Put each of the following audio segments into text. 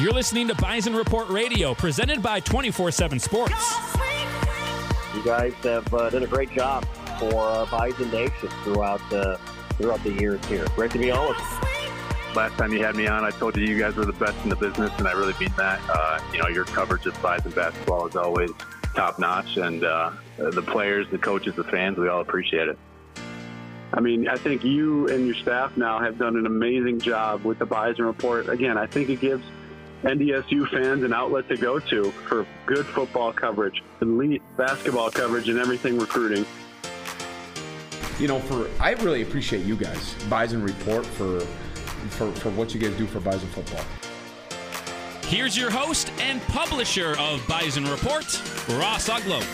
You're listening to Bison Report Radio, presented by 24/7 Sports. You guys have done a great job for Bison Nation throughout the years here. Great to be on with you. Last time you had me on, I told you guys were the best in the business, and I really mean that. Your coverage of Bison basketball is always top-notch, and the players, the coaches, the fans, we all appreciate it. I mean, I think you and your staff now have done an amazing job with the Bison Report. Again, I think it gives NDSU fans an outlet to go to for good football coverage, elite basketball coverage, and everything recruiting. I really appreciate you guys, Bison Report, for what you guys do for Bison football. Here's your host and publisher of Bison Report, Ross Uglow.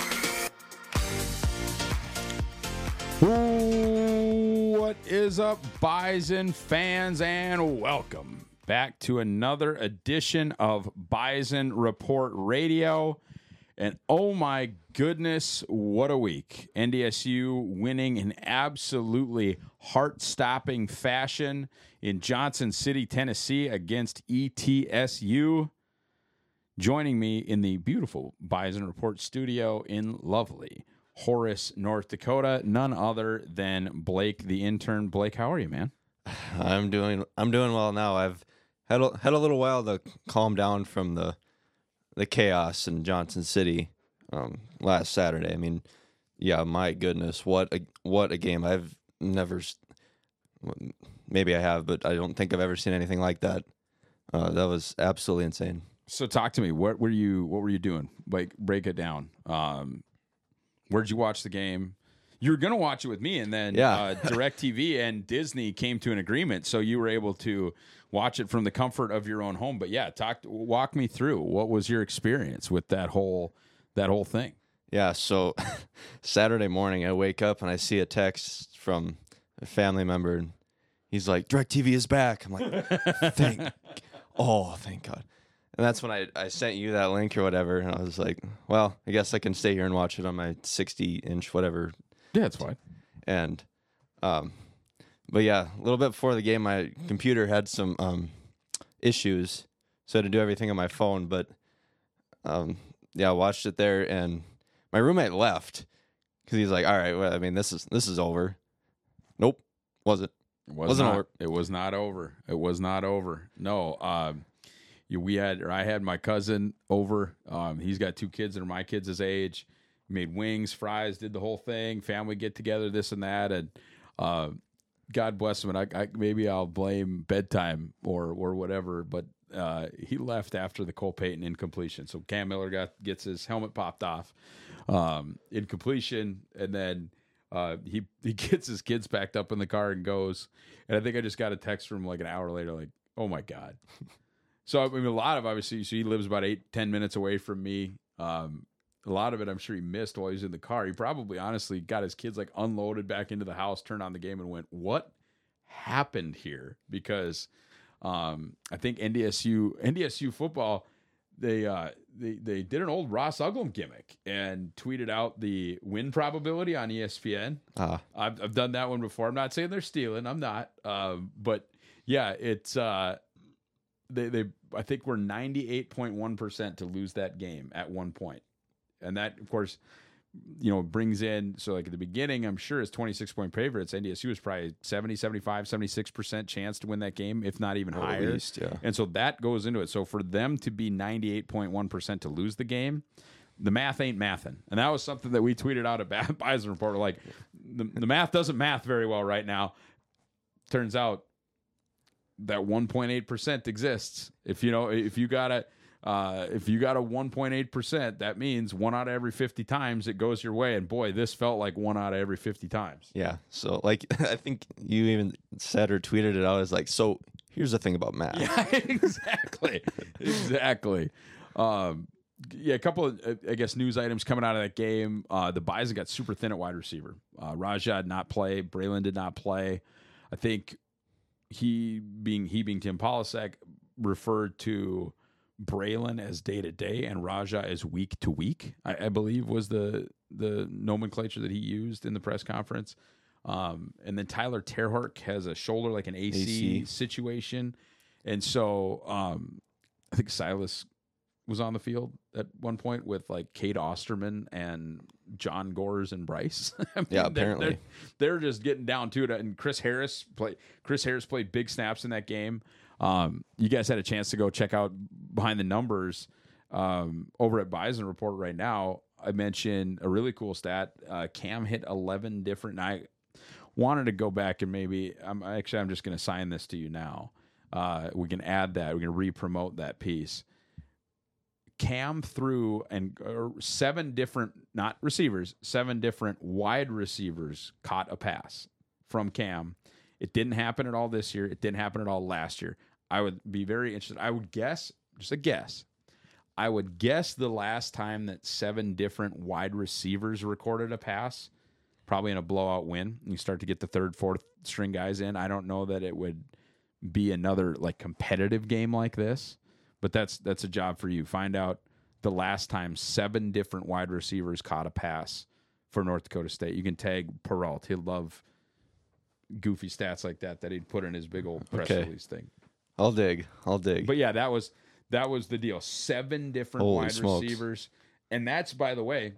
What is up, Bison fans, and welcome back to another edition of Bison Report Radio. And oh my goodness, what a week. NDSU winning in absolutely heart-stopping fashion in Johnson City, Tennessee against ETSU. Joining me in the beautiful Bison Report studio in lovely Horace, North Dakota, none other than Blake, the intern. Blake, how are you, man? I'm doing well now. I've had a little while to calm down from the chaos in Johnson City last Saturday. I mean, yeah, my goodness, what a game. I've never, maybe I have, but I don't think I've ever seen anything like that. That was absolutely insane. So talk to me. What were you doing? Like, break it down. Where'd you watch the game? You were going to watch it with me, and then DirecTV and Disney came to an agreement, so you were able to watch it from the comfort of your own home. But yeah, walk me through. What was your experience with that whole thing? Yeah, so Saturday morning, I wake up and I see a text from a family member, and he's like, DirecTV is back. I'm like, thank God. And that's when I sent you that link or whatever, and I was like, well, I guess I can stay here and watch it on my 60-inch whatever. Yeah, it's fine. And, but yeah, a little bit before the game, my computer had some issues, so I had to do everything on my phone. But I watched it there, and my roommate left because he's like, "All right, well, I mean, this is over." Nope, wasn't. It wasn't over. It was not over. It was not over. No. I had my cousin over. He's got two kids that are my kids' age. Made wings, fries, did the whole thing. Family get together, this and that, and God bless him. And I maybe I'll blame bedtime or whatever, but he left after the Cole Payton incompletion. So Cam Miller gets his helmet popped off, incompletion, and then he gets his kids packed up in the car and goes. And I think I just got a text from him like an hour later, like, "Oh my God." So I mean, a lot of obviously, so he lives about 8-10 minutes away from me. A lot of it, I'm sure he missed while he was in the car. He probably honestly got his kids like unloaded back into the house, turned on the game, and went, "What happened here?" Because I think NDSU football, they did an old Ross Uglum gimmick and tweeted out the win probability on ESPN. I've done that one before. I'm not saying they're stealing. I'm not. But yeah, it's they I think we're 98.1% to lose that game at one point. And that, of course, brings in, so like at the beginning, I'm sure as 26-point favorites, NDSU is probably 70, 75, 76% chance to win that game, if not even higher. At least, yeah. And so that goes into it. So for them to be 98.1% to lose the game, the math ain't mathing. And that was something that we tweeted out at Bison Report. Like, the math doesn't math very well right now. Turns out that 1.8% exists. If you got a 1.8%, that means 1 out of every 50 times it goes your way. And boy, this felt like 1 out of every 50 times. Yeah. So like, I think you even said or tweeted it out as like, so here's the thing about math. Yeah, exactly. Exactly. A couple of, I guess, news items coming out of that game. The Bison got super thin at wide receiver. Raja did not play. Braylon did not play. I think he being Tim Polasek referred to Braylon as day-to-day and Raja as week-to-week, I believe was the nomenclature that he used in the press conference. And then Tyler Terhart has a shoulder, like an AC situation. And so I think Silas was on the field at one point with like Kate Osterman and John Gores and Bryce. I mean, Yeah, apparently. they're just getting down to it. And Chris Harris played big snaps in that game. You guys had a chance to go check out behind the numbers over at Bison Report right now. I mentioned a really cool stat. Cam hit 11 different. I wanted to go back and maybe I'm just going to sign this to you now. We can add that. We can re-promote that piece. Cam threw 7 different, not receivers, 7 different wide receivers caught a pass from Cam. It didn't happen at all this year. It didn't happen at all last year. I would be very interested. I would guess, just a guess, I would guess the last time that 7 different wide receivers recorded a pass, probably in a blowout win. You start to get the 3rd, 4th string guys in. I don't know that it would be another like competitive game like this. But that's a job for you. Find out the last time 7 different wide receivers caught a pass for North Dakota State. You can tag Peralt. He'll love goofy stats like that he'd put in his big old press release thing. I'll dig. But yeah, that was the deal. 7 different wide receivers. And that's, by the way,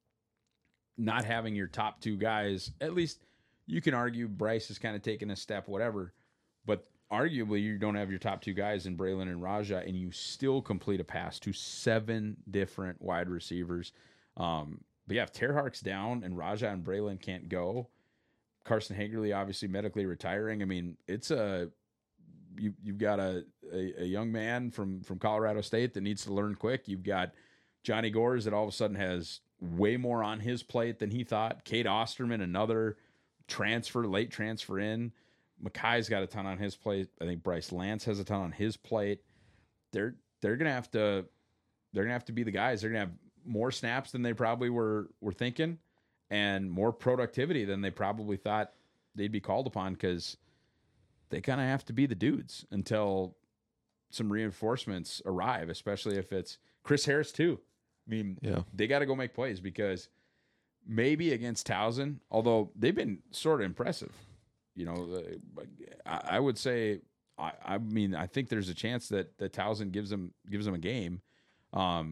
not having your top 2 guys. At least you can argue Bryce is kind of taking a step, whatever. But arguably, you don't have your top 2 guys in Braylon and Raja, and you still complete a pass to 7 different wide receivers. But yeah, if Terhark's down and Raja and Braylon can't go, Carson Hagerly obviously medically retiring. I mean, it's you've got a young man from Colorado State that needs to learn quick. You've got Johnny Gores that all of a sudden has way more on his plate than he thought. Kate Osterman, another late transfer in. Makai's got a ton on his plate. I think Bryce Lance has a ton on his plate. They're gonna have to be the guys. They're gonna have more snaps than they probably were thinking, and more productivity than they probably thought they'd be called upon, because they kind of have to be the dudes until some reinforcements arrive, especially if it's Chris Harris too. I mean, They got to go make plays, because maybe against Towson, although they've been sort of impressive. You know, I would say, I mean, I think there's a chance that Towson gives them a game. I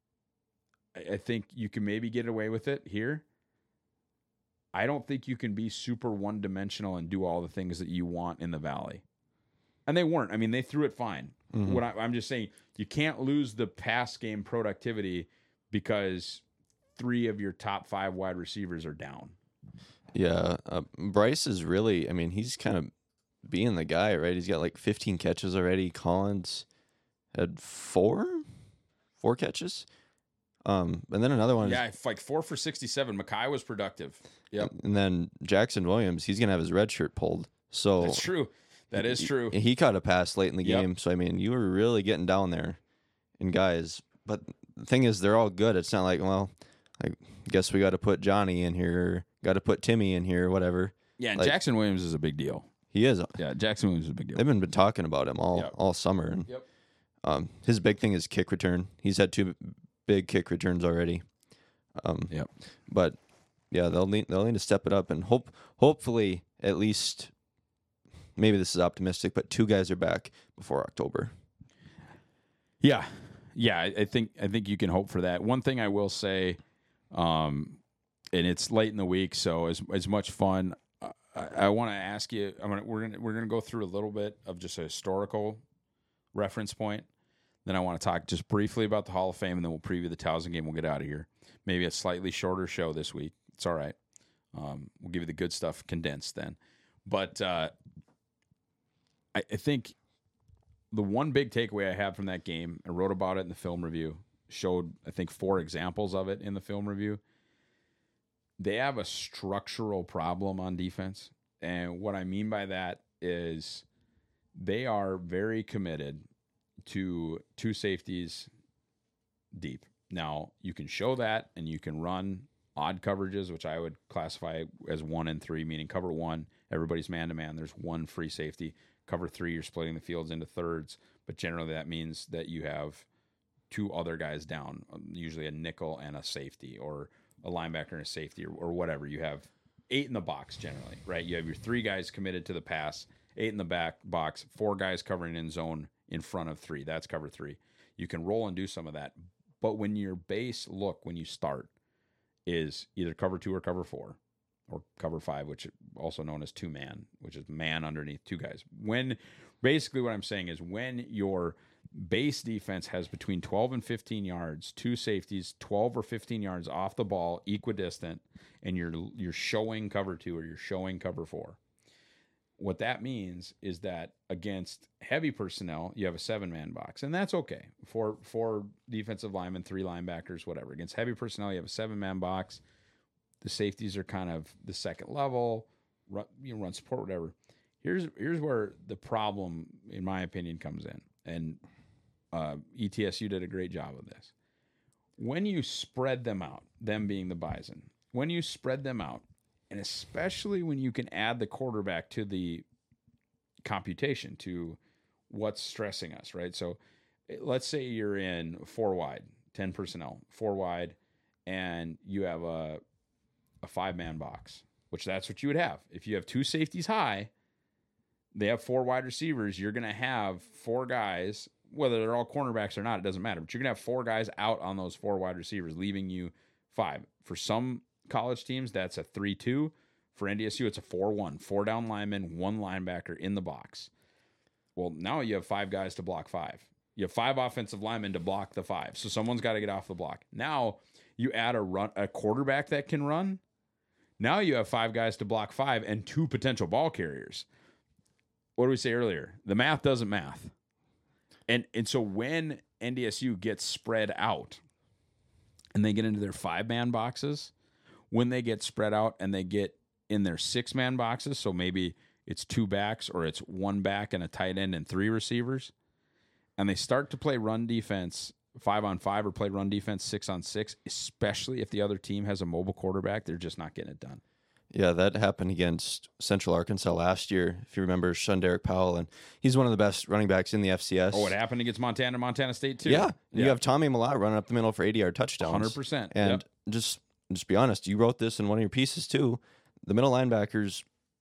think you can maybe get away with it here. I don't think you can be super one-dimensional and do all the things that you want in the Valley. And they weren't. I mean, they threw it fine. Mm-hmm. What I'm just saying, you can't lose the pass game productivity because 3 of your top 5 wide receivers are down. Yeah, Bryce is really, I mean, he's kind of being the guy, right? He's got like 15 catches already. Collins had 4 catches. And then another one. Yeah, like 4 for 67. Makai was productive. Yep. And then Jackson Williams, he's going to have his red shirt pulled. So that's true. That is true. He caught a pass late in the game. So, I mean, you were really getting down there in guys. But the thing is, they're all good. It's not like, well, I guess we got to put Johnny in here, got to put Timmy in here, whatever. Yeah, and like, Jackson Williams is a big deal. He is. Yeah, Jackson Williams is a big deal. They've been talking about him all summer. And, his big thing is kick return. He's had 2 big kick returns already. But yeah, they'll need to step it up, and hopefully at least, maybe this is optimistic, but 2 guys are back before October. Yeah, I think you can hope for that. One thing I will say, and it's late in the week, so as much fun. I want to ask you. We're gonna go through a little bit of just a historical reference point. Then I want to talk just briefly about the Hall of Fame, and then we'll preview the Towson game. We'll get out of here. Maybe a slightly shorter show this week. It's all right. We'll give you the good stuff condensed then. But I think the one big takeaway I had from that game, I wrote about it in the film review, showed, I think, 4 examples of it in the film review. They have a structural problem on defense. And what I mean by that is they are very committed to 2 safeties deep. Now, you can show that, and you can run odd coverages, which I would classify as 1 and 3, meaning cover 1, everybody's man-to-man. There's 1 free safety. Cover 3, you're splitting the fields into thirds. But generally, that means that you have 2 other guys down, usually a nickel and a safety, or a linebacker and a safety, or whatever. You have 8 in the box generally, right? You have your 3 guys committed to the pass, 8 in the back box, 4 guys covering in zone in front of 3. That's cover 3. You can roll and do some of that. But when your base look, when you start, is either cover 2 or cover 4 or cover 5, which is also known as 2-man, which is man underneath 2 guys. Basically what I'm saying is when your base defense has between 12 and 15 yards, 2 safeties, 12 or 15 yards off the ball, equidistant, and you're showing cover 2 or you're showing cover 4. What that means is that against heavy personnel, you have a 7-man box, and that's okay. For defensive linemen, 3 linebackers, whatever. Against heavy personnel, you have a 7-man box. The safeties are kind of the second level, run support, whatever. Here's where the problem, in my opinion, comes in, and ETSU did a great job of this. When you spread them out, them being the Bison, when you spread them out, and especially when you can add the quarterback to the computation, to what's stressing us, right? So let's say you're in 4 wide, 10 personnel, 4 wide, and you have a 5-man box, which that's what you would have. If you have 2 safeties high, they have 4 wide receivers, you're going to have 4 guys, whether they're all cornerbacks or not, it doesn't matter, but you're going to have 4 guys out on those 4 wide receivers, leaving you 5. For some college teams, that's a 3-2. For NDSU, it's a 4-1. 4 down linemen, 1 linebacker in the box. Well, now you have 5 guys to block 5. You have 5 offensive linemen to block the 5. So someone's got to get off the block. Now you add a quarterback that can run. Now you have 5 guys to block 5 and 2 potential ball carriers. What did we say earlier? The math doesn't math. And so when NDSU gets spread out and they get into their 5-man boxes, when they get spread out and they get in their 6-man boxes, so maybe it's 2 backs or it's 1 back and a tight end and 3 receivers, and they start to play run defense 5-on-5 or play run defense 6-on-6, especially if the other team has a mobile quarterback, they're just not getting it done. Yeah, that happened against Central Arkansas last year. If you remember, Shunderick Powell, and he's one of the best running backs in the FCS. Oh, it happened against Montana State too. Yeah, you have Tommy Malott running up the middle for 80-yard touchdowns. 100%. And just be honest, you wrote this in one of your pieces too. The middle linebackers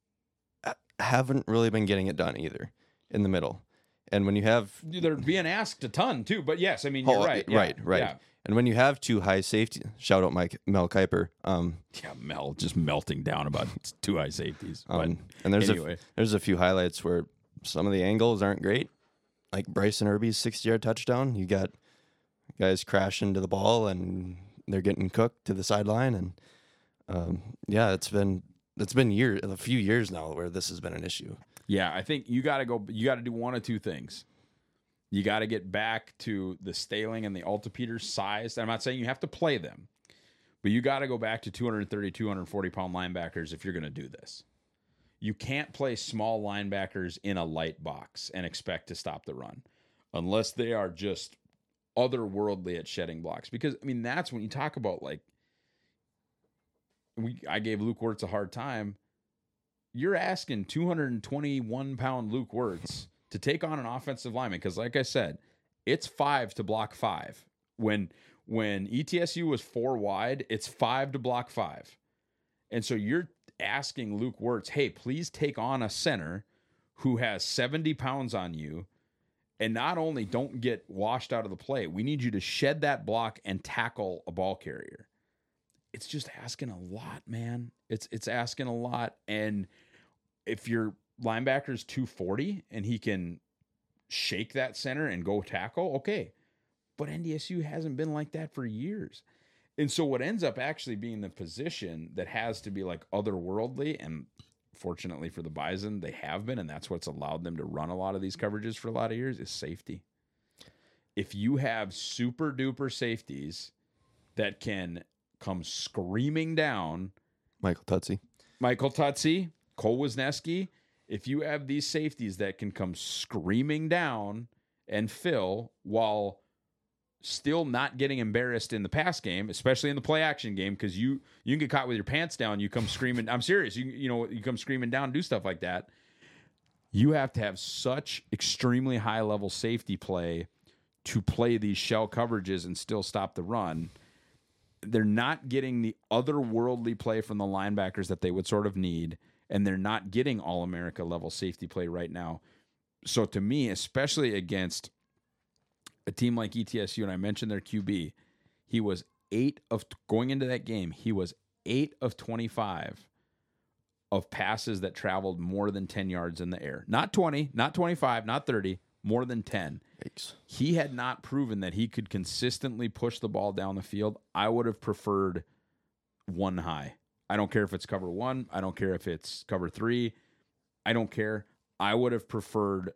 haven't really been getting it done either in the middle. And when you have... They're being asked a ton too, but yes, I mean, you're right. Right. Yeah. And when you have 2 high safety, shout out Mel Kiper. Mel just melting down about 2 high safeties. And there's anyway. there's a few highlights where some of the angles aren't great, like Bryson Irby's 60-yard touchdown. You got guys crashing to the ball and they're getting cooked to the sideline, and it's been a few years now where this has been an issue. Yeah, I think you got to do one of 2 things. You got to get back to the Staling and the Altapeter size. I'm not saying you have to play them, but you got to go back to 230, 240-pound linebackers if you're going to do this. You can't play small linebackers in a light box and expect to stop the run unless they are just otherworldly at shedding blocks. Because, I mean, that's when you talk about, like, I gave Luke Wirtz a hard time. You're asking 221-pound Luke Wirtz to take on an offensive lineman, because like I said, it's 5 to block 5. When ETSU was 4 wide, it's 5 to block 5. And so you're asking Luke Wirtz, hey, please take on a center who has 70 pounds on you, and not only don't get washed out of the play, we need you to shed that block and tackle a ball carrier. It's just asking a lot, man. It's asking a lot. And if your linebacker's 240 and he can shake that center and go tackle, okay. But NDSU hasn't been like that for years. And so what ends up actually being the position that has to be like otherworldly, and fortunately for the Bison, they have been, and that's what's allowed them to run a lot of these coverages for a lot of years, is safety. If you have super duper safeties that can come screaming down, Michael Tutsi, Cole Wisniewski, if you have these safeties that can come screaming down and fill while still not getting embarrassed in the pass game, especially in the play action game, because you can get caught with your pants down, you come screaming. I'm serious. You come screaming down, do stuff like that. You have to have such extremely high level safety play to play these shell coverages and still stop the run. They're not getting the otherworldly play from the linebackers that they would sort of need, and they're not getting All-America level safety play right now. So to me, especially against a team like ETSU, and I mentioned their QB, he was going into that game, he was 8 of 25 of passes that traveled more than 10 yards in the air. Not 20, not 25, not 30, more than 10. Yikes. He had not proven that he could consistently push the ball down the field. I would have preferred one high. I don't care if it's cover 1. I don't care if it's cover 3. I don't care. I would have preferred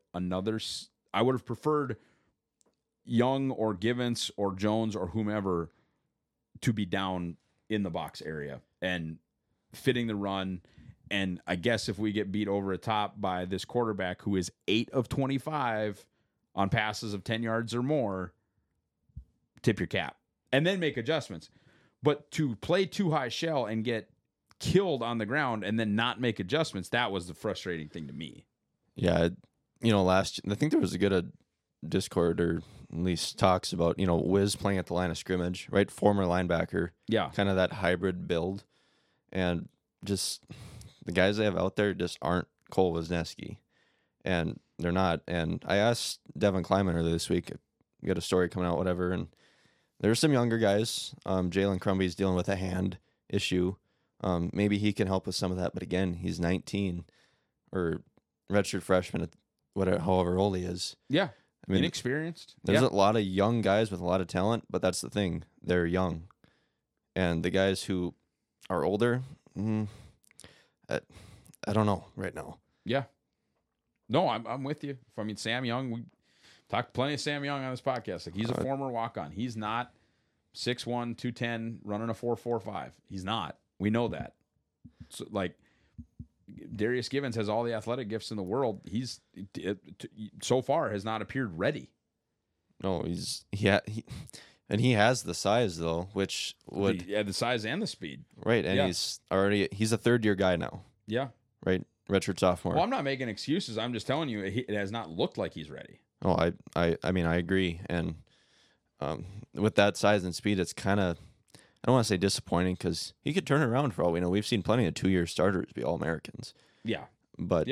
Young or Givens or Jones or whomever to be down in the box area and fitting the run. And I guess if we get beat over the top by this quarterback who is 8 of 25 on passes of 10 yards or more, tip your cap and then make adjustments. But to play too high shell and get killed on the ground and then not make adjustments, that was the frustrating thing to me. Yeah, I think there was a good Discord or at least talks about, Wiz playing at the line of scrimmage, right? Former linebacker. Yeah. Kind of that hybrid build. And just the guys they have out there just aren't Cole Wisniewski. And they're not. And I asked Devin Kleiman earlier this week, we got a story coming out, whatever, and there's some younger guys. Jalen Crumby's dealing with a hand issue. Maybe he can help with some of that. But again, he's 19 or redshirt freshman at however old he is. Yeah. I mean, inexperienced. There's a lot of young guys with a lot of talent, but that's the thing. They're young. And the guys who are older, I don't know right now. Yeah. No, I'm with you. Sam Young, we talked plenty of Sam Young on this podcast. Like, he's a former walk-on. He's not 6'1", 210, running a 4.45. He's not. We know that. So, like, Darius Givens has all the athletic gifts in the world. He's so far has not appeared ready. No, he has the size though, which would the size and the speed. Right, and he's a third-year guy now. Yeah. Right, redshirt sophomore. Well, I'm not making excuses. I'm just telling you it has not looked like he's ready. Oh, I mean I agree, and with that size and speed, it's kind of, I don't want to say disappointing because he could turn it around for all we know. We've seen plenty of 2-year starters be All-Americans. Yeah. But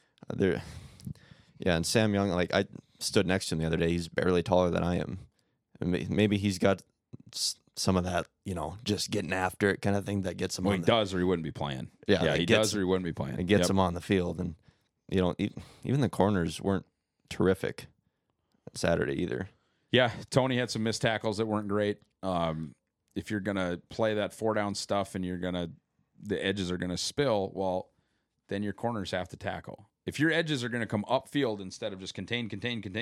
and Sam Young, like, I stood next to him the other day. He's barely taller than I am. And maybe he's got some of that, just getting after it kind of thing that gets him on. He does, or he wouldn't be playing. Yeah, he does, or he wouldn't be playing. It gets him on the field. And, even the corners weren't terrific Saturday either. Yeah, Tony had some missed tackles that weren't great. If you're going to play that 4-down stuff and the edges are going to spill, well, then your corners have to tackle. If your edges are going to come upfield instead of just contain,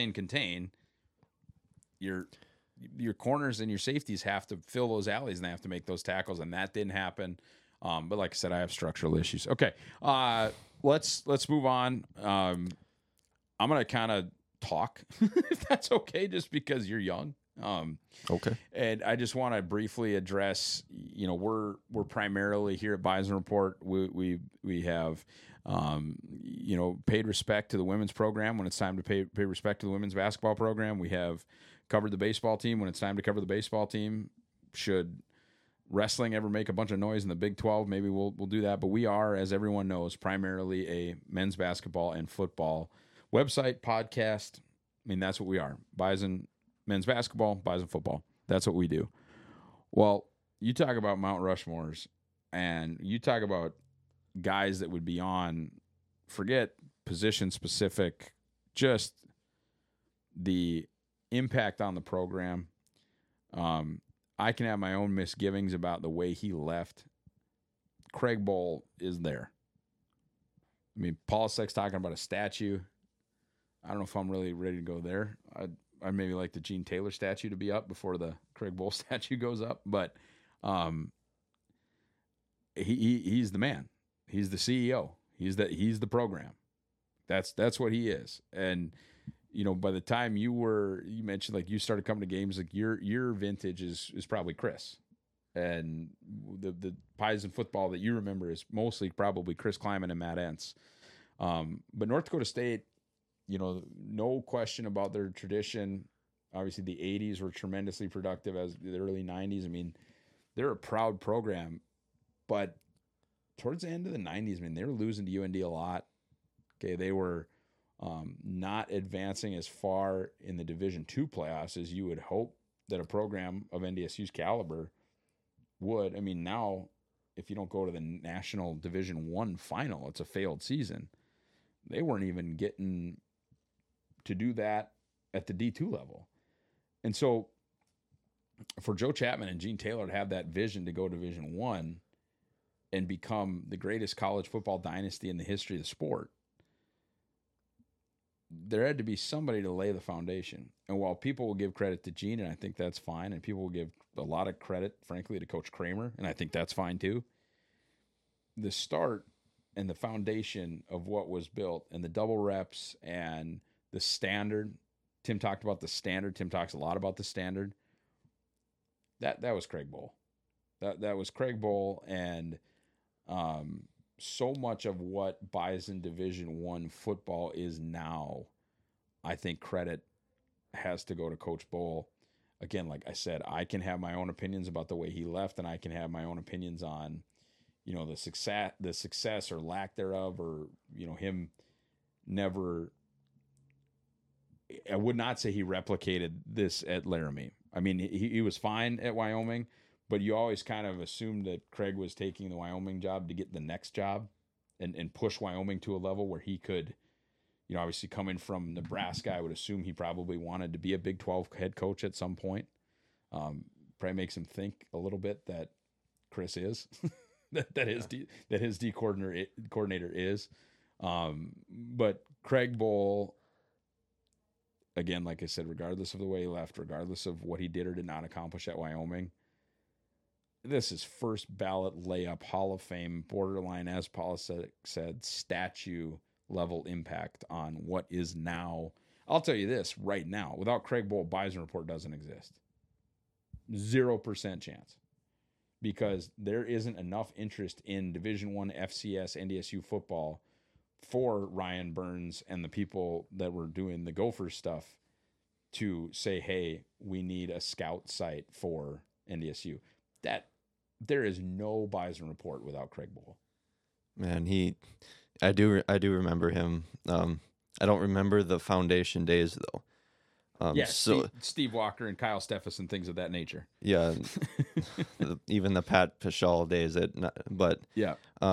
your corners and your safeties have to fill those alleys and they have to make those tackles, and that didn't happen. But like I said, I have structural issues. Okay, let's move on. I'm going to kind of talk, if that's okay, just because you're young. Okay. And I just want to briefly address, we're primarily here at Bison Report. We have, paid respect to the women's program when it's time to pay respect to the women's basketball program. We have covered the baseball team when it's time to cover the baseball team. Should wrestling ever make a bunch of noise in the Big 12, maybe we'll do that. But we are, as everyone knows, primarily a men's basketball and football website, podcast. I mean, that's what we are. Bison men's basketball, Bison football. That's what we do. Well, you talk about Mount Rushmores, and you talk about guys that would be on, forget position specific, just the impact on the program. I can have my own misgivings about the way he left. Craig Bohl is there. I mean, Polassek's talking about a statue. I don't know if I'm really ready to go there. I'd maybe like the Gene Taylor statue to be up before the Craig Bohl statue goes up. But he's the man. He's the CEO. He's the program. That's what he is. And by the time you mentioned like you started coming to games, like your vintage is probably Chris, and the Bison football that you remember is mostly probably Chris Kleiman and Matt Entz. But North Dakota State, no question about their tradition. Obviously, the 80s were tremendously productive, as the early 90s. I mean, they're a proud program, but towards the end of the 90s, I mean, they were losing to UND a lot. Okay, they were not advancing as far in the Division II playoffs as you would hope that a program of NDSU's caliber would. I mean, now if you don't go to the National Division I final, it's a failed season. They weren't even getting to do that at the D2 level. And so for Joe Chapman and Gene Taylor to have that vision to go Division I and become the greatest college football dynasty in the history of the sport, there had to be somebody to lay the foundation. And while people will give credit to Gene, and I think that's fine, and people will give a lot of credit, frankly, to Coach Kramer, and I think that's fine too, the start and the foundation of what was built and the double reps and the standard, Tim talked about the standard. Tim talks a lot about the standard. That was Craig Bohl. That was Craig Bohl, and so much of what Bison Division I football is now, I think credit has to go to Coach Bohl. Again, like I said, I can have my own opinions about the way he left, and I can have my own opinions on, the success or lack thereof, or him never. I would not say he replicated this at Laramie. I mean, he was fine at Wyoming, but you always kind of assumed that Craig was taking the Wyoming job to get the next job and push Wyoming to a level where he could, obviously coming from Nebraska, I would assume he probably wanted to be a Big 12 head coach at some point. Probably makes him think a little bit that Chris is, that his D coordinator is. But Craig Bohl, again, like I said, regardless of the way he left, regardless of what he did or did not accomplish at Wyoming, this is first ballot layup, Hall of Fame, borderline, as Paul said, statue level impact on what is now. I'll tell you this right now, without Craig Bohl, Bison Report doesn't exist. 0% chance. Because there isn't enough interest in Division I FCS NDSU football for Ryan Burns and the people that were doing the Gophers stuff to say, hey, we need a scout site for NDSU. That there is no Bison Report without Craig Bohl. Man, I do remember him. I don't remember the foundation days though. Steve Walker and Kyle Steffes and things of that nature. Yeah, even the Pat Pichal days. But yeah,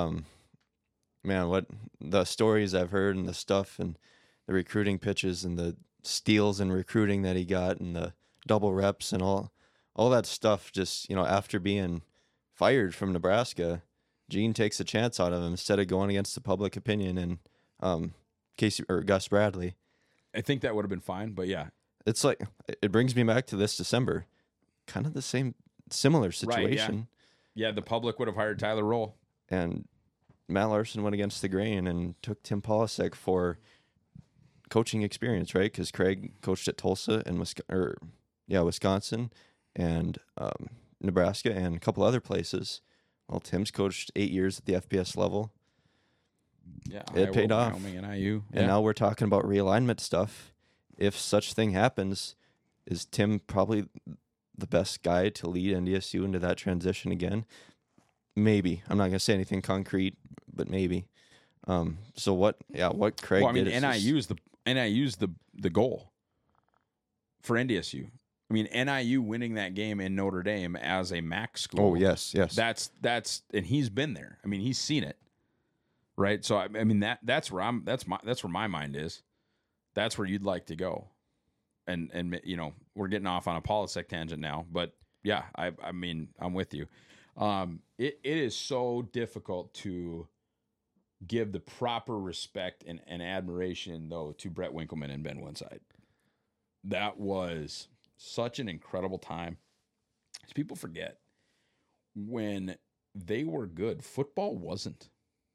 man, what the stories I've heard and the stuff and the recruiting pitches and the steals and recruiting that he got and the double reps and all that stuff. Just after being fired from Nebraska, Gene takes a chance out of him instead of going against the public opinion and Casey or Gus Bradley. I think that would have been fine, but yeah. It's like, it brings me back to this December. Kind of the similar situation. Right, yeah, the public would have hired Tyler Roll. And Matt Larson went against the grain and took Tim Polasek for coaching experience, right? Because Craig coached at Tulsa and Wisconsin and Nebraska and a couple other places. Well, Tim's coached 8 years at the FBS level. Yeah, it paid off. Wyoming and IU. And now we're talking about realignment stuff. If such thing happens, is Tim probably the best guy to lead NDSU into that transition again? Maybe. I'm not going to say anything concrete, but maybe. So what Craig did. NIU's the goal for NDSU. I mean, NIU winning that game in Notre Dame as a MAC school. Oh, yes. That's and he's been there. I mean, he's seen it. Right? So I mean that's where my mind is. That's where you'd like to go. And we're getting off on a Polasek tangent now, but yeah, I mean, I'm with you. It is so difficult to give the proper respect and admiration, though, to Brett Winkleman and Ben Winside. That was such an incredible time. As people forget, when they were good, football wasn't.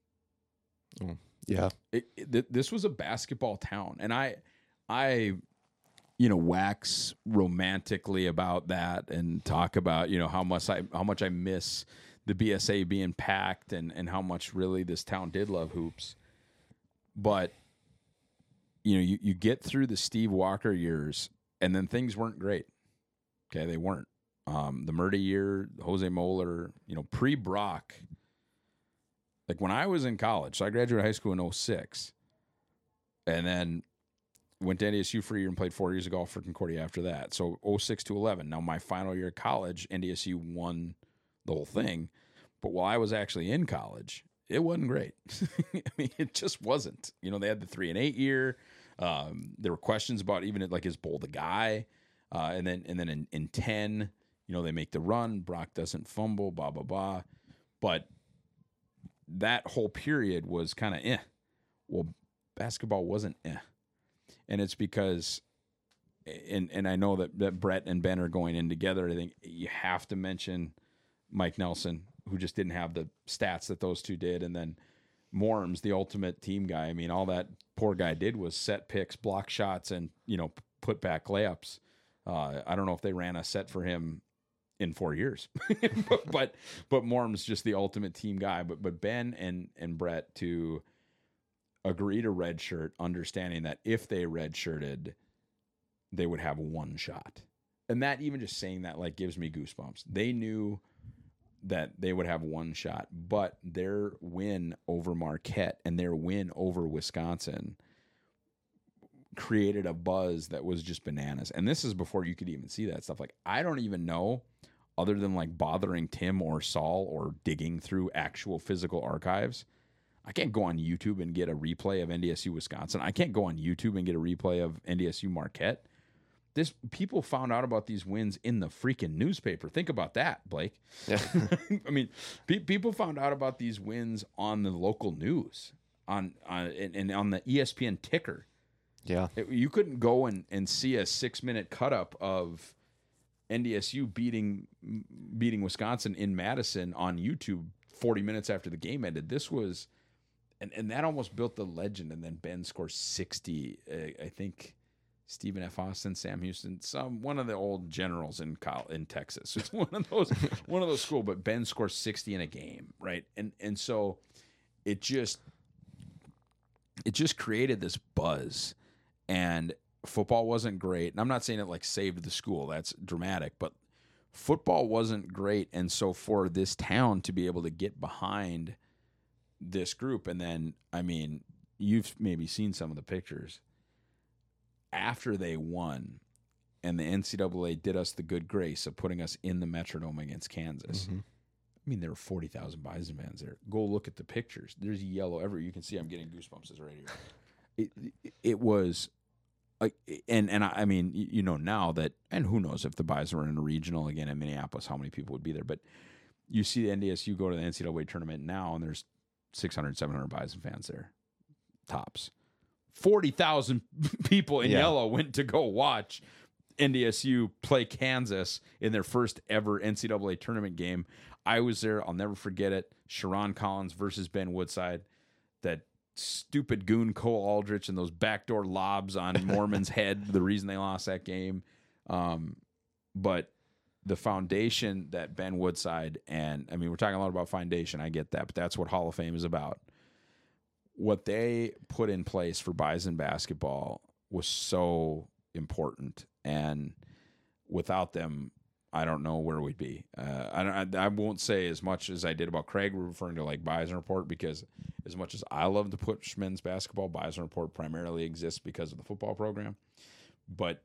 Oh, yeah. This was a basketball town, and I wax romantically about that and talk about how much I miss the BSA being packed and how much really this town did love hoops. But you get through the Steve Walker years, and then things weren't great. Okay, they weren't. The Murdy year, Jose Moeller, pre-Brock. Like when I was in college, so I graduated high school in 2006. and then went to NDSU for a year and played 4 years of golf for Concordia after that. So 06 to 11. Now, my final year of college, NDSU won the whole thing. But while I was actually in college, it wasn't great. I mean, it just wasn't. You know, they had the 3 and 8 year. There were questions about even like, is Bull the guy? And then in 10, you know, they make the run. Brock doesn't fumble, blah, blah, blah. But that whole period was kind of Well, basketball wasn't And it's because, and I know that Brett and Ben are going in together. I think you have to mention Mike Nelson, who just didn't have the stats that those two did. And then Morms, the ultimate team guy. I mean, all that poor guy did was set picks, block shots, and, you know, put back layups. I don't know if they ran a set for him in 4 years, but Morm's just the ultimate team guy. But Ben and Brett to agree to redshirt, understanding that if they redshirted, they would have one shot. And that, even just saying that, like, gives me goosebumps. They knew that they would have one shot, but their win over Marquette and their win over Wisconsin created a buzz that was just bananas. And this is before you could even see that stuff. Like, I don't even know, other than like bothering Tim or Saul or digging through actual physical archives, I can't go on YouTube and get a replay of NDSU Wisconsin. I can't go on YouTube and get a replay of NDSU Marquette. People found out about these wins in the freaking newspaper. Think about that, Blake. Yeah. I mean, people found out about these wins on the local news, and on the ESPN ticker. Yeah. You couldn't go and see a 6-minute cut up of NDSU beating Wisconsin in Madison on YouTube 40 minutes after the game ended. This was, and that almost built the legend. And then Ben scores 60. I think Stephen F. Austin, Sam Houston, one of the old generals in Texas. It's one of those schools. But Ben scores 60 in a game, right? And so it just created this buzz. And football wasn't great. And I'm not saying it like saved the school. That's dramatic. But football wasn't great. And so for this town to be able to get behind this group, and then, I mean, you've maybe seen some of the pictures. After they won, and the NCAA did us the good grace of putting us in the Metrodome against Kansas. Mm-hmm. I mean, there were 40,000 Bison fans there. Go look at the pictures. There's yellow everywhere. You can see I'm getting goosebumps right here. It was... And I mean, you know, now that, and who knows if the Bison were in a regional again in Minneapolis, how many people would be there. But you see the NDSU go to the NCAA tournament now, and there's 600, 700 Bison fans there, tops. 40,000 people in yellow went to go watch NDSU play Kansas in their first ever NCAA tournament game. I was there. I'll never forget it. Sharon Collins versus Ben Woodside. That stupid goon Cole Aldrich and those backdoor lobs on Mormon's head, the reason they lost that game. But the foundation that Ben Woodside, and I mean, we're talking a lot about foundation, I get that, but that's what Hall of Fame is about. What they put in place for Bison basketball was so important, and without them, I don't know where we'd be. I won't say as much as I did about Craig. We're referring to like Bison Report, because as much as I love to push men's basketball, Bison Report primarily exists because of the football program. But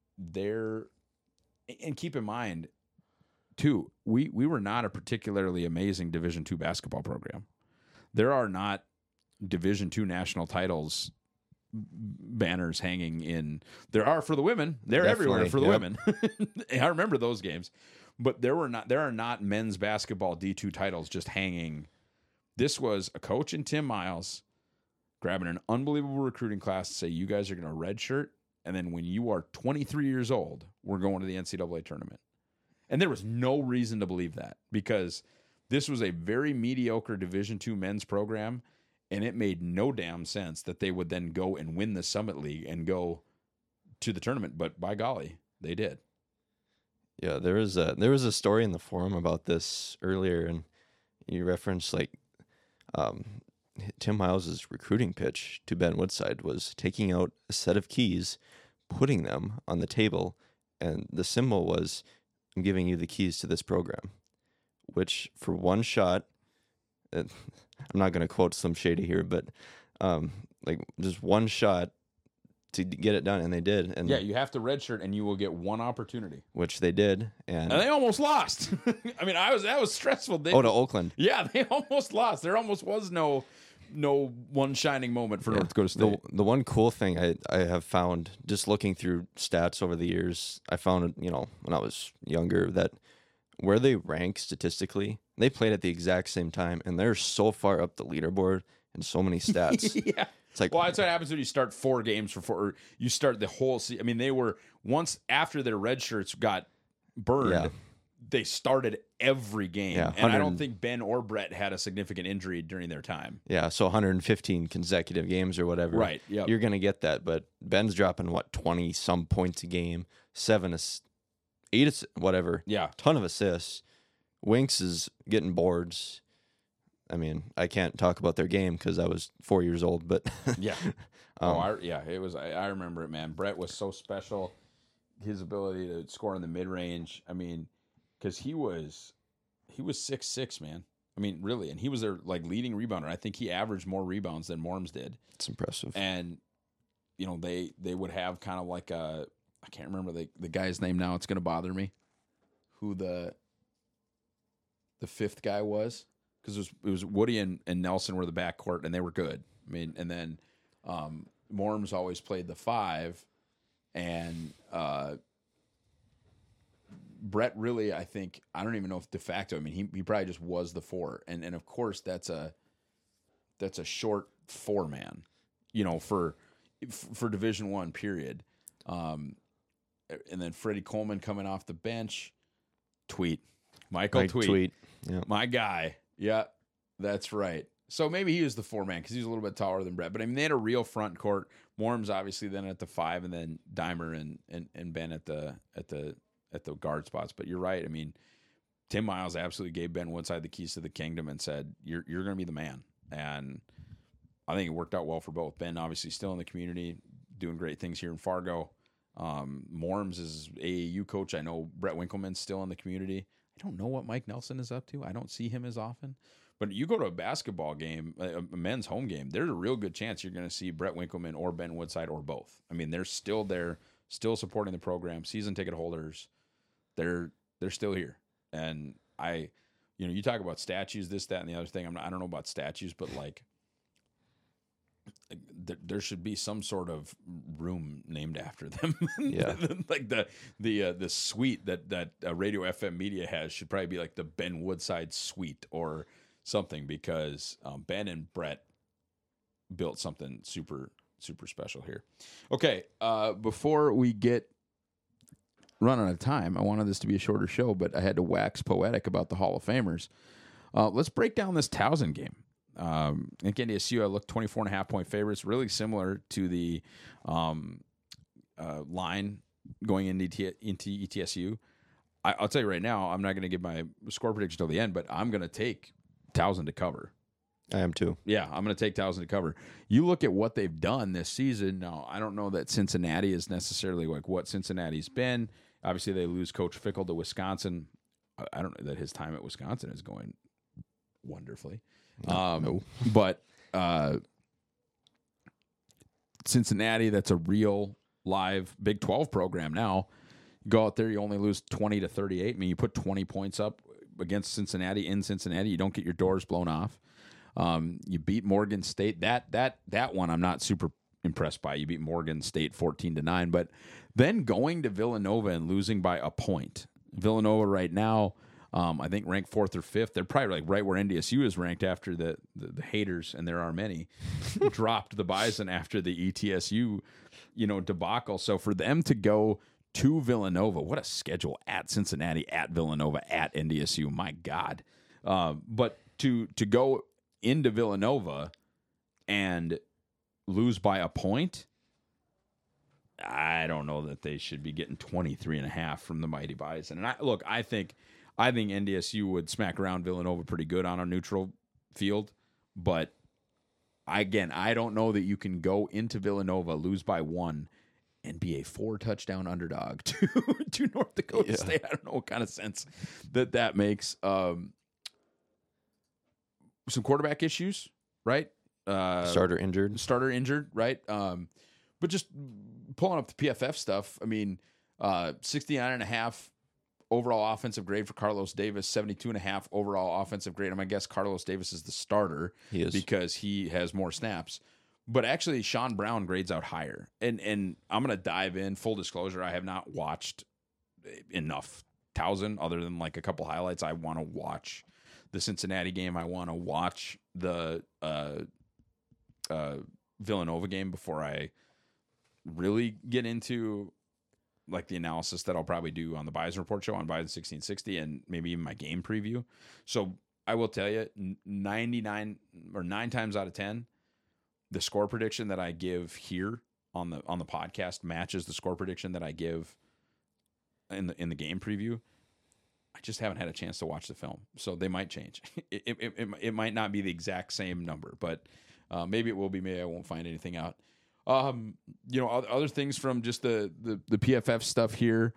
and keep in mind, too, we were not a particularly amazing Division II basketball program. There are not Division II national titles banners hanging in. There are for the women. They're Definitely, everywhere for the women. I remember those games. But there are not men's basketball D2 titles just hanging. This was a coach in Tim Miles grabbing an unbelievable recruiting class to say, you guys are going to redshirt, and then when you are 23 years old, we're going to the NCAA tournament. And there was no reason to believe that, because this was a very mediocre Division II men's program, and it made no damn sense that they would then go and win the Summit League and go to the tournament. But by golly, they did. Yeah, there was a story in the forum about this earlier, and you referenced like Tim Miles' recruiting pitch to Ben Woodside was taking out a set of keys, putting them on the table, and the symbol was, I'm giving you the keys to this program, which for one shot, I'm not going to quote Slim Shady here, but like just one shot to get it done, and they did. And Yeah, you have to redshirt, and you will get one opportunity. which they did, and And they almost lost. I mean, that was stressful. to Oakland. Yeah, they almost lost. There almost was no one shining moment for North Dakota State. The one cool thing I have found just looking through stats over the years, I found, when I was younger, that where they rank statistically, they played at the exact same time, and they're so far up the leaderboard in so many stats. Yeah. It's like, Well, that's what happens when you start 4 games for 4. Or you start the whole season. I mean, they were, once after their red shirts got burned, Yeah. they started every game. Yeah, and I 100 don't think Ben or Brett had a significant injury during their time. yeah, so 115 consecutive games or whatever. Right, yep. You're going to get that, but Ben's dropping, 20 some points a game, 8, whatever. Yeah. Ton of assists. Winks is getting boards. I mean, I can't talk about their game because I was 4 years old, but Yeah. It was. I remember it, man. Brett was so special. His ability to score in the mid range. I mean, because he was 6'6", man. I mean, really, and he was their leading rebounder. I think he averaged more rebounds than Morms did. it's impressive. And they would have kind of like a, I can't remember the guy's name now. It's going to bother me. Who the fifth guy was? Because it was Woody and Nelson were the backcourt, and they were good. I mean, and then Morms always played the 5, and Brett really, I think, I don't even know if de facto. I mean, he probably just was the 4, and of course that's a short 4-man, for Division I, period. And then Freddie Coleman coming off the bench, Michael Tweet. Yeah. My guy. Yeah, that's right. So maybe he was the 4-man because he's a little bit taller than Brett. But I mean, they had a real front court. Morms obviously then at the 5, and then Dimer and Ben at the guard spots. But you're right. I mean, Tim Miles absolutely gave Ben Woodside the keys to the kingdom and said, "You're going to be the man." And I think it worked out well for both. Ben obviously still in the community, doing great things here in Fargo. Morms is AAU coach. I know Brett Winkleman's still in the community. I don't know what Mike Nelson is up to. I don't see him as often. But you go to a basketball game, a men's home game, there's a real good chance you're going to see Brett Winkleman or Ben Woodside or both. I mean, they're still there, still supporting the program, season ticket holders. They're still here. And you talk about statues, this, that, and the other thing. I don't know about statues, but there should be some sort of room named after them. Yeah. Like the suite that Radio FM Media has should probably be like the Ben Woodside suite or something, because Ben and Brett built something super, super special here. Okay, before we get running out of time, I wanted this to be a shorter show, but I had to wax poetic about the Hall of Famers. Let's break down this Towson game. I think NDSU, I looked 24.5-point favorites, really similar to the line going into ETSU. I'll tell you right now, I'm not going to give my score prediction till the end, but I'm going to take Towson to cover. I am too. Yeah, I'm going to take Towson to cover. You look at what they've done this season. Now, I don't know that Cincinnati is necessarily like what Cincinnati's been. Obviously, they lose Coach Fickle to Wisconsin. I don't know that his time at Wisconsin is going wonderfully. No. But Cincinnati, that's a real live Big 12 program now. Go out there, you only lose 20-38. I mean, you put 20 points up against Cincinnati in Cincinnati, you don't get your doors blown off. You beat Morgan State. That one I'm not super impressed by. You beat Morgan State 14-9, but then going to Villanova and losing by a point. Villanova right now, I think ranked 4th or 5th. They're probably like right where NDSU is ranked after the haters, and there are many, dropped the Bison after the ETSU, debacle. So for them to go to Villanova, what a schedule, at Cincinnati, at Villanova, at NDSU. My God. But to go into Villanova and lose by a point, I don't know that they should be getting 23.5 from the Mighty Bison. And I think NDSU would smack around Villanova pretty good on a neutral field. But I don't know that you can go into Villanova, lose by 1, and be a 4-touchdown underdog to North Dakota State. I don't know what kind of sense that makes. Some quarterback issues, right? Starter injured. Right? But just pulling up the PFF stuff, I mean, 69.5 overall offensive grade for Carlos Davis, 72.5 overall offensive grade. I guess Carlos Davis is the starter because he has more snaps. But actually, Sean Brown grades out higher. And I'm going to dive in. Full disclosure, I have not watched enough Towson other than like a couple highlights. I want to watch the Cincinnati game. I want to watch the Villanova game before I really get into like the analysis that I'll probably do on the Bison Report show on Bison 1660 and maybe even my game preview. So I will tell you 99 or 9 times out of 10, the score prediction that I give here on the podcast matches the score prediction that I give in the game preview. I just haven't had a chance to watch the film, so they might change. It might not be the exact same number, but maybe it will be. Maybe I won't find anything out. Other things from just the PFF stuff here.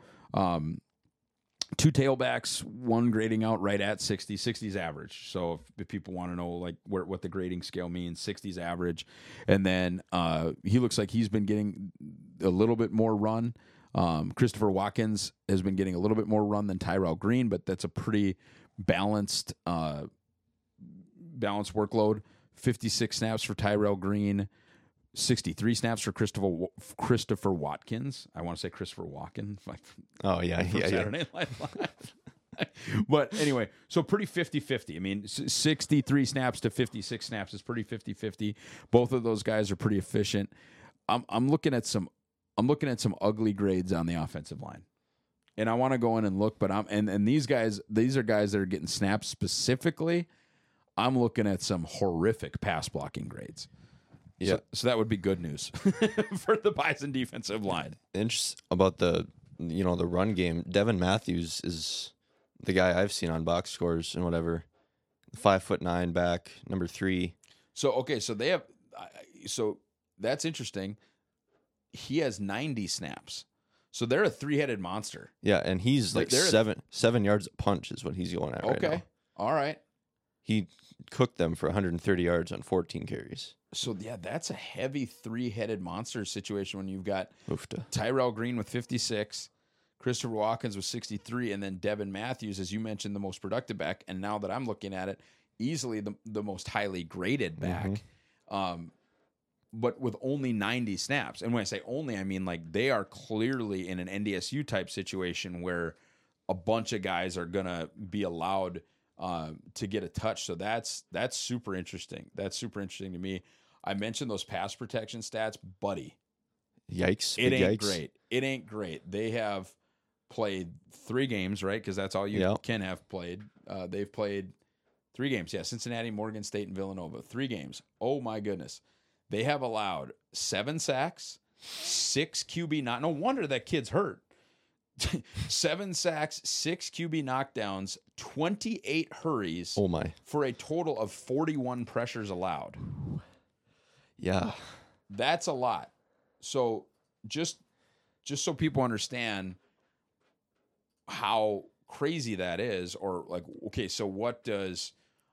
2 tailbacks, 1 grading out right at 60. 60's average. So if people want to know like what the grading scale means, 60's average. And then he looks like he's been getting a little bit more run. Christopher Watkins has been getting a little bit more run than Tyrell Green, but that's a pretty balanced workload. 56 snaps for Tyrell Green. 63 snaps for Christopher Watkins. I want to say Christopher Walken. Oh, yeah. Saturday Night Live. But anyway, so pretty 50-50. I mean, 63 snaps to 56 snaps is pretty 50-50. Both of those guys are pretty efficient. I'm looking at some ugly grades on the offensive line. And I want to go in and look, but these are guys that are getting snaps specifically. I'm looking at some horrific pass blocking grades. Yeah. So that would be good news for the Bison defensive line. Interesting about the run game. Devin Matthews is the guy I've seen on box scores and whatever. 5'9" back, number 3. So they have. So that's interesting. He has 90 snaps. So they're a 3-headed monster. Yeah, and he's like 7 yards a punch is what he's going at right now. Okay, all right. He cooked them for 130 yards on 14 carries. So, yeah, that's a heavy 3-headed monster situation when you've got Oofta. Tyrell Green with 56, Christopher Watkins with 63, and then Devin Matthews, as you mentioned, the most productive back. And now that I'm looking at it, easily the most highly graded back, but with only 90 snaps. And when I say only, I mean like they are clearly in an NDSU type situation where a bunch of guys are going to be allowed to get a touch. So that's super interesting. That's super interesting to me. I mentioned those pass protection stats, buddy. Yikes. It ain't great. It ain't great. They have played 3 games, right? Because that's all you can have played. They've played 3 games. Yeah, Cincinnati, Morgan State, and Villanova. 3 games. Oh, my goodness. They have allowed 7 sacks, 6 QB knockdowns. No wonder that kid's hurt. 7 sacks, 6 QB knockdowns, 28 hurries. Oh my! For a total of 41 pressures allowed. Yeah, that's a lot. So just so people understand how crazy that is, or like, okay, so what does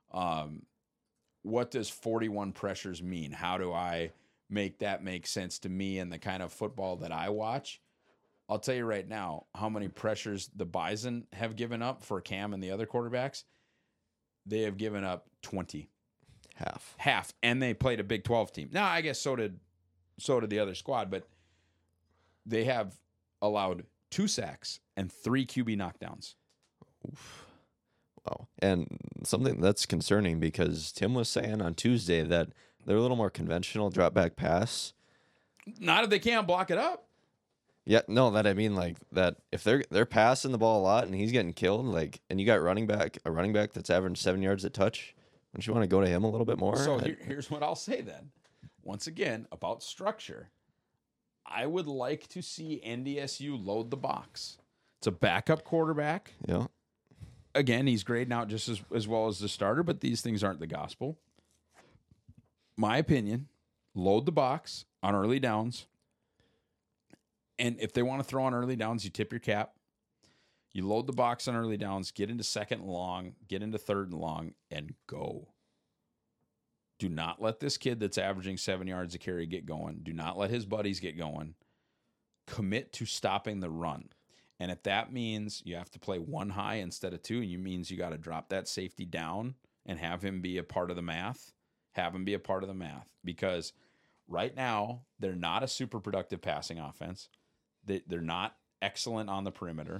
41 pressures mean? How do I make that make sense to me and the kind of football that I watch? I'll tell you right now how many pressures the Bison have given up for Cam and the other quarterbacks. They have given up 20. Half. And they played a Big 12 team. Now, I guess so did the other squad, but they have allowed 2 sacks and 3 QB knockdowns. Oof. Wow. And something that's concerning because Tim was saying on Tuesday that they're a little more conventional drop back pass. Not if they can't block it up. Yeah, no, that I mean like that if they're passing the ball a lot and he's getting killed, like, and you got a running back that's averaging 7 yards a touch, don't you want to go to him a little bit more? So here's what I'll say then. Once again, about structure. I would like to see NDSU load the box. It's a backup quarterback. Yeah. Again, he's grading out just as well as the starter, but these things aren't the gospel. My opinion, load the box on early downs. And if they want to throw on early downs, you tip your cap. You load the box on early downs, get into 2nd and long, get into 3rd and long, and go. Do not let this kid that's averaging 7 yards a carry get going. Do not let his buddies get going. Commit to stopping the run. And if that means you have to play 1 high instead of 2, and you means you got to drop that safety down and have him be a part of the math, have him be a part of the math. Because right now, they're not a super productive passing offense. They're not excellent on the perimeter.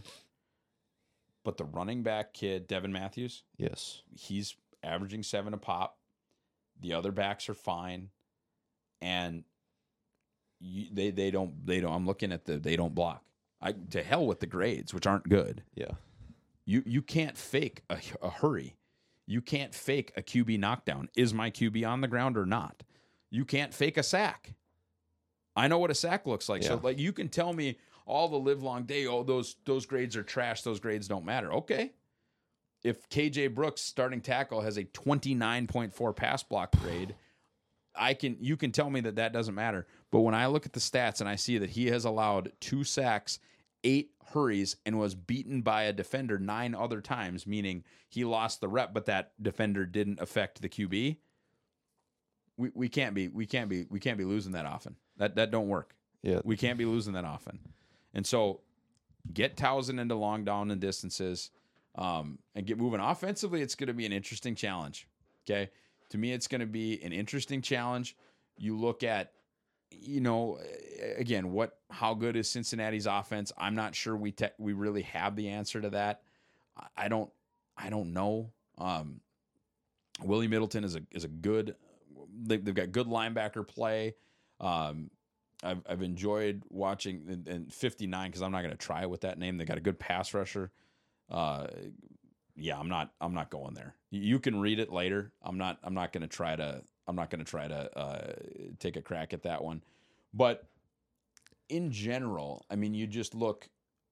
But the running back kid, Devin Matthews, Yes. he's averaging 7 a pop. The other backs are fine. And they don't. I'm looking at they don't block. To hell with the grades, which aren't good. Yeah. You can't fake a hurry. You can't fake a QB knockdown. Is my QB on the ground or not? You can't fake a sack. I know what a sack looks like. Yeah. So like you can tell me all the live long day, oh, those grades are trash, those grades don't matter. Okay. If KJ Brooks, starting tackle, has a 29.4 pass block grade, you can tell me that doesn't matter. But when I look at the stats and I see that he has allowed 2 sacks, 8 hurries, and was beaten by a defender 9 other times, meaning he lost the rep, but that defender didn't affect the QB. We can't be losing that often. That don't work. Yeah. We can't be losing that often. And so get Towson into long down and distances, and get moving. Offensively, it's going to be an interesting challenge. Okay. To me, it's going to be an interesting challenge. You look at, again, how good is Cincinnati's offense? I'm not sure we really have the answer to that. I don't know. Willie Middleton is a good. They've got good linebacker play. I've enjoyed watching and 59 because I'm not going to try it with that name. They got a good pass rusher. Yeah, I'm not going there. You can read it later. I'm not going to try to take a crack at that one. But in general, I mean, you just look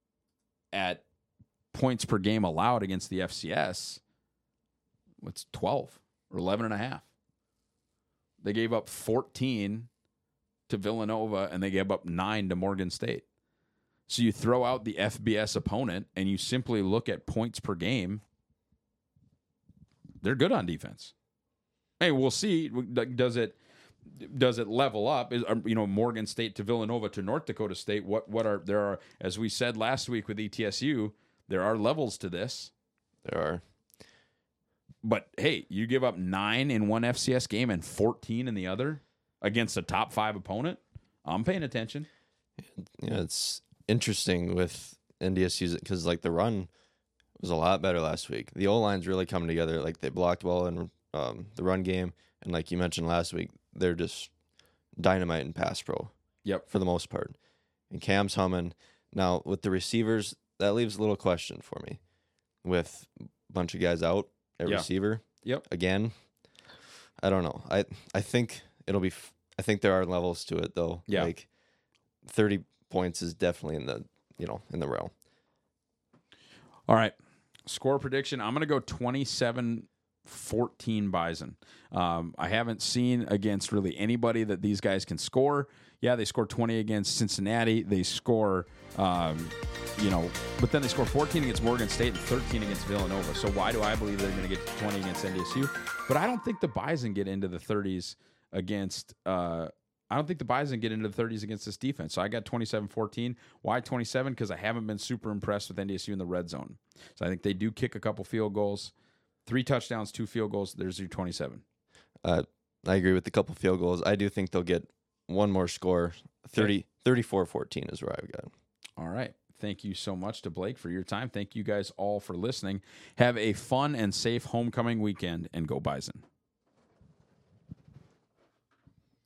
at points per game allowed against the FCS. What's 12 or 11.5? They gave up 14 to Villanova and they gave up 9 to Morgan State. So you throw out the FBS opponent and you simply look at points per game. They're good on defense. Hey, we'll see. Does it level up? Is Morgan State to Villanova to North Dakota State? There are, as we said last week with ETSU, there are levels to this. There are. But hey, you give up 9 in one FCS game and 14 in the other against a top 5 opponent. I'm paying attention. Yeah, it's interesting with NDSU because like the run was a lot better last week. The O-line's really coming together. Like they blocked well in the run game, and like you mentioned last week, they're just dynamite in pass pro. Yep, for the most part. And Cam's humming. Now with the receivers, that leaves a little question for me. With a bunch of guys out at receiver, again, I don't know. I think it'll be. I think there are levels to it though. Yeah, like 30 points is definitely in the realm. All right. Score prediction. I'm going to go 27-14 Bison. I haven't seen against really anybody that these guys can score. Yeah, they scored 20 against Cincinnati. They score, but then they score 14 against Morgan State and 13 against Villanova. So why do I believe they're going to get to 20 against NDSU? But I don't think the Bison get into the 30s against I don't think the Bison get into the 30s against this defense. So I got 27-14. Why 27? Because I haven't been super impressed with NDSU in the red zone. So I think they do kick a couple field goals. 3 touchdowns, 2 field goals. There's your 27. I agree with the couple field goals. I do think they'll get one more score. 34-14 is where I've got. All right. Thank you so much to Blake for your time. Thank you guys all for listening. Have a fun and safe homecoming weekend, and go Bison.